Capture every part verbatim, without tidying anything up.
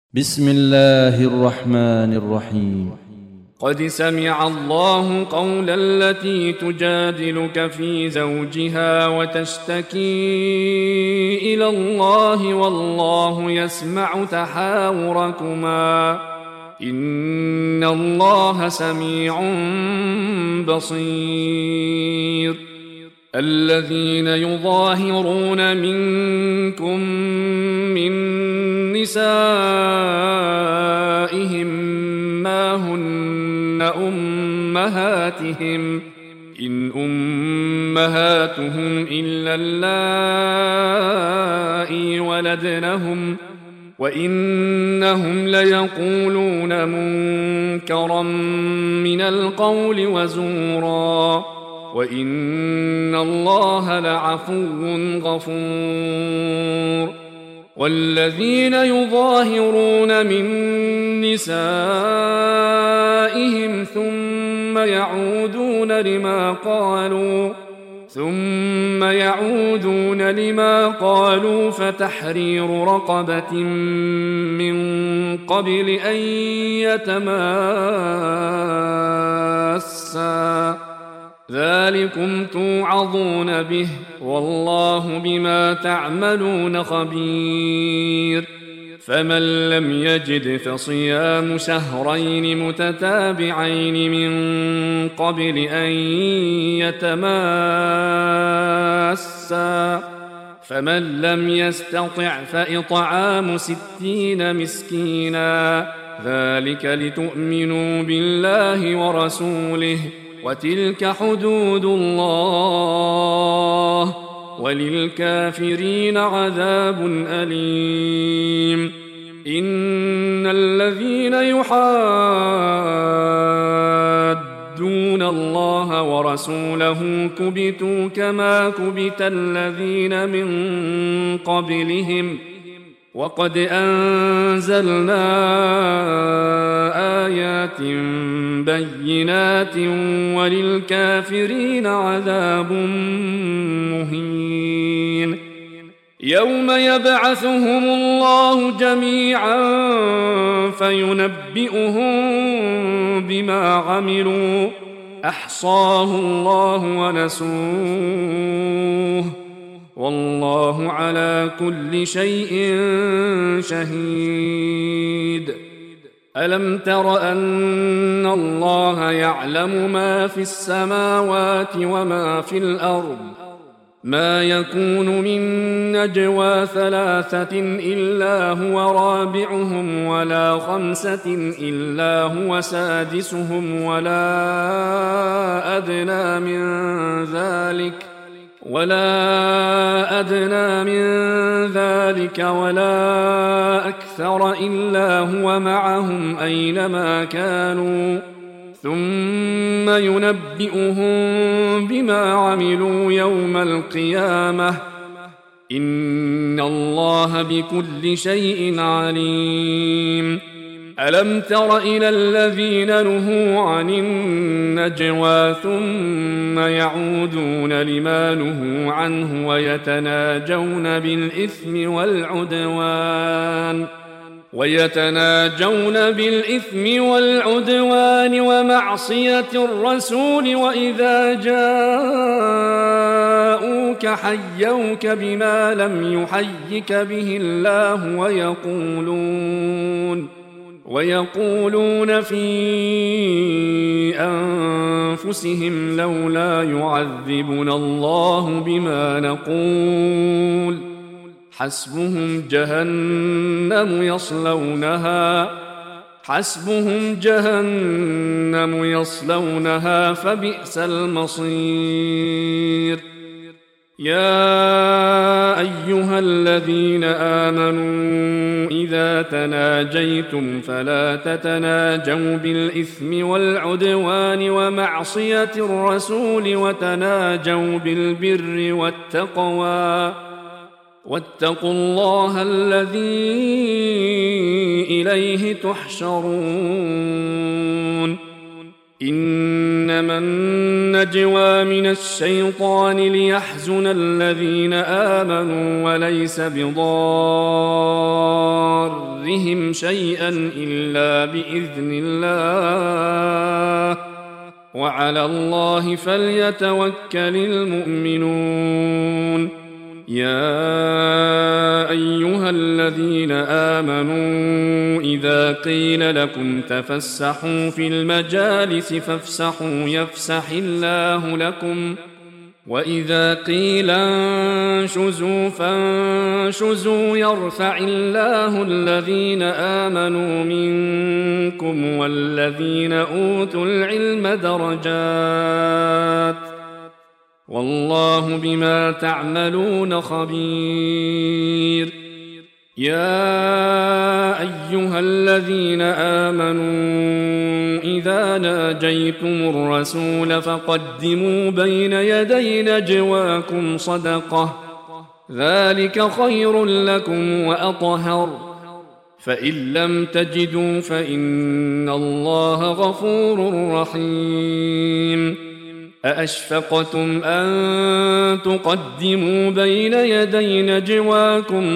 بسم الله الرحمن الرحيم. قد سمع الله قول التي تجادلك في زوجها وتشتكي إلى الله والله يسمع تحاوركما إن الله سميع بصير. الذين يظاهرون منكم من نسائهم ما هن أمهاتهم إن أمهاتهم إلا اللائي ولدنهم وإنهم ليقولون منكرا من القول وزورا وإن الله لعفو غفور. والذين يظاهرون من نسائهم ثم يعودون لما قالوا ثم يعودون لما قالوا فتحرير رقبة من قبل أن يتماسا ذلكم توعظون به والله بما تعملون خبير. فمن لم يجد فصيام شهرين متتابعين من قبل أن يتماسا فمن لم يستطع فإطعام ستين مسكينا ذلك لتؤمنوا بالله ورسوله وتلك حدود الله وللكافرين عذاب أليم. إن الذين يحادون الله ورسوله كبتوا كما كبت الذين من قبلهم وقد أنزلنا آيات بينات وللكافرين عذاب مهين. يوم يبعثهم الله جميعا فينبئهم بما عملوا أحصاه الله ونسوه والله على كل شيء شهيد. ألم تر أن الله يعلم ما في السماوات وما في الأرض ما يكون من نجوى ثلاثة إلا هو رابعهم ولا خمسة إلا هو سادسهم ولا أدنى من ذلك ولا أدنى من ذلك ولا أكثر إلا هو معهم أينما كانوا ثم ينبئهم بما عملوا يوم القيامة إن الله بكل شيء عليم. ألم تر إلى الذين نهوا عن النجوى ثم يعودون لما نهوا عنه ويتناجون بالإثم والعدوان ويتناجون بالإثم والعدوان ومعصية الرسول وإذا جاءوك حيوك بما لم يحيك به الله ويقولون ويقولون في أنفسهم لولا يعذبنا الله بما نقول حسبهم جهنم يصلونها حسبهم جهنم يصلونها فبئس المصير. يا أيها الذين آمنوا إذا تناجيتم فلا تتناجوا بالإثم والعدوان ومعصية الرسول وتناجوا بالبر والتقوى واتقوا الله الذي إليه تحشرون. إنما النجوى من الشيطان ليحزن الذين آمنوا وليس بضار ربهم شيئا إلا بإذن الله وعلى الله فليتوكل المؤمنون يا أيها الذين آمنوا إذا قيل لكم تفسحوا في المجالس فافسحوا يفسح الله لكم وإذا قيل انشزوا فانشزوا يرفع الله الذين آمنوا منكم والذين أوتوا العلم درجات والله بما تعملون خبير يا أيها الذين آمنوا إذا ناجيتم الرسول فقدموا بين يدي نجواكم صدقة ذلك خير لكم وأطهر فإن لم تجدوا فإن الله غفور رحيم أأشفقتم أن تقدموا بين يدي نجواكم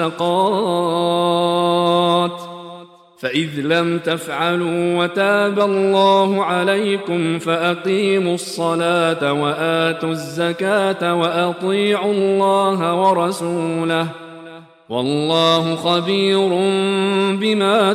صدقات فإذ لم تفعلوا وتاب الله عليكم فأقيموا الصلاة وآتوا الزكاة وأطيعوا الله ورسوله والله خبير بما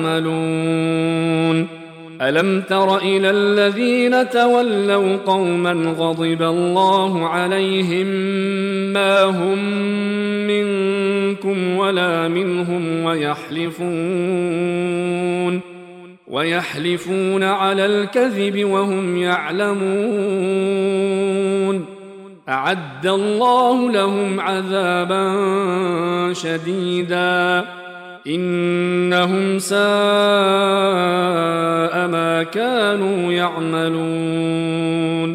تعملون ألم تر إلى الذين تولوا قوما غضب الله عليهم ما هم منكم ولا منهم ويحلفون ويحلفون على الكذب وهم يعلمون أعد الله لهم عذابا شديدا إنهم ساء ما كانوا يعملون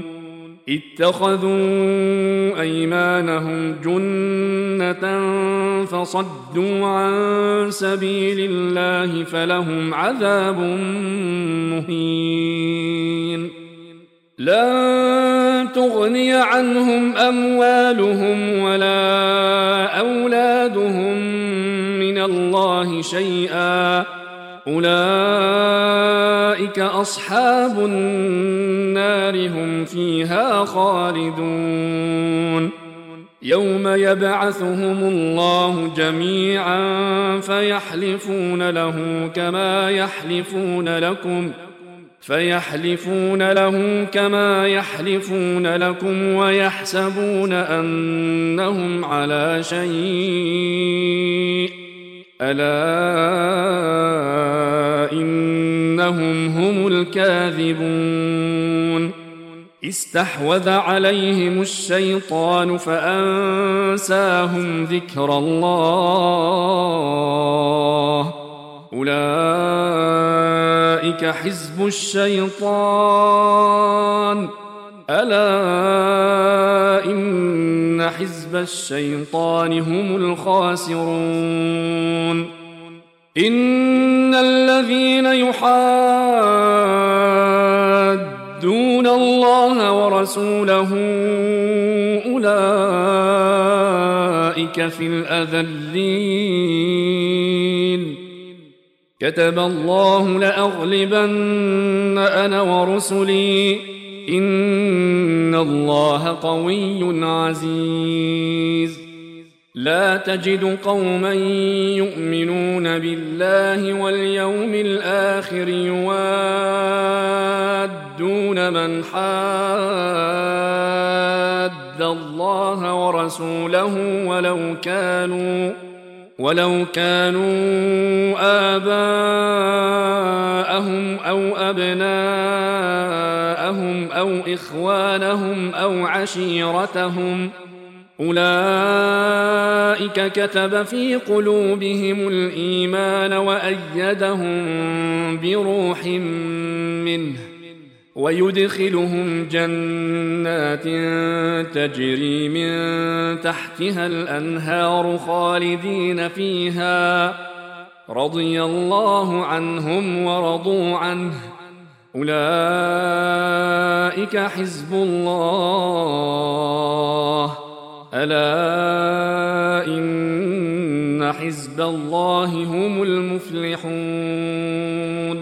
اتخذوا أيمانهم جنة فصدوا عن سبيل الله فلهم عذاب مهين لن تغني عنهم أموالهم ولا أولادهم من الله شيئا أولئك أصحاب النار هم فيها خالدون يوم يبعثهم الله جميعا فيحلفون له كما يحلفون لكم فيحلفون له كما يحلفون لكم ويحسبون أنهم على شيء ألا إنهم هم الكاذبون استحوذ عليهم الشيطان فأنساهم ذكر الله أولئك حزب الشيطان ألا إن حزب الشيطان هم الخاسرون إن الذين يحادون الله ورسوله أولئك في الأذلين كتب الله لأغلبن أنا ورسلي إن الله قوي عزيز لا تجد قوما يؤمنون بالله واليوم الآخر يوادون من حاد الله ورسوله ولو كانوا ولو كانوا آباءهم أو أبناءهم أو إخوانهم أو عشيرتهم أولئك كتب في قلوبهم الإيمان وأيدهم بروح منه ويدخلهم جنات تجري من تحتها الأنهار خالدين فيها رضي الله عنهم ورضوا عنه أولئك حزب الله ألا إن حزب وحزب الله هم المفلحون